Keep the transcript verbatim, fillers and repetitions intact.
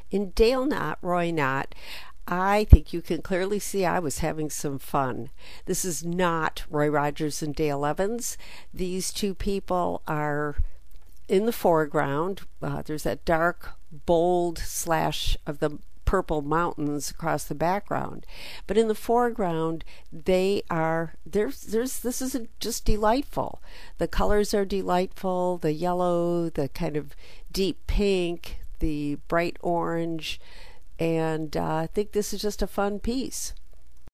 In Dale Knott, Roy Knott, I think you can clearly see I was having some fun. This is not Roy Rogers and Dale Evans. These two people are in the foreground. Uh, there's that dark, bold slash of the purple mountains across the background, but in the foreground they are there's there's this is just delightful. The colors are delightful, the yellow, the kind of deep pink, the bright orange, and uh, I think this is just a fun piece.